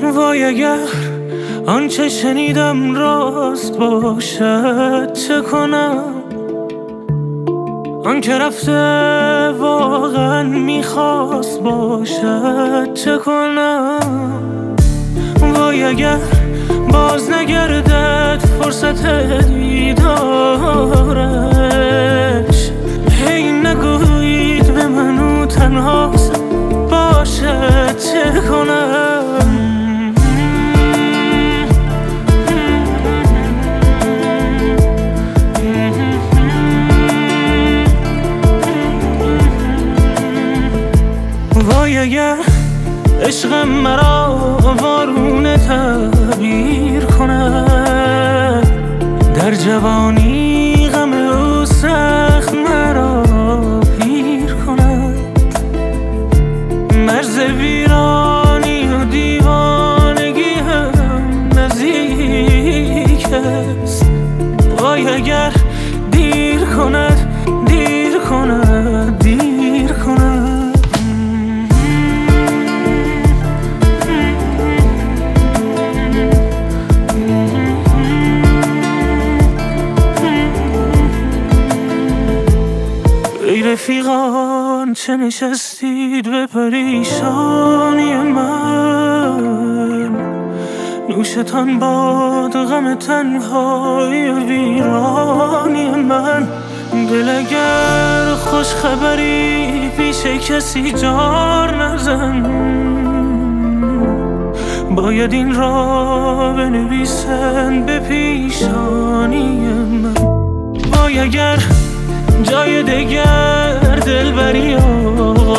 وای اگر آنچه شنیدم راست باشد چه کنم؟ آنکه رفته واقعا میخواست باشد چه کنم؟ وای اگر باز نگردد فرصت دیدارش، هی نگویید به منو تنهاست باشد چه کنم؟ وای اگر عشقم مرا وارونه تعبیر کند، در جوانی غم او سخت مرا پیر کند. مرز ویرانی و دیوانگی هم نزدیک است. وای اگر دیر کند دیر کند دیر کند. ای رفیقان چه نشستید به پریشانی من؟ نوشتان باد غم تنهایی و ویرانی من. دل اگر خوش خبری پیش کسی جار نزن، باید این را بنویسن به پیشانی من. وای اگر جای دگر دلبری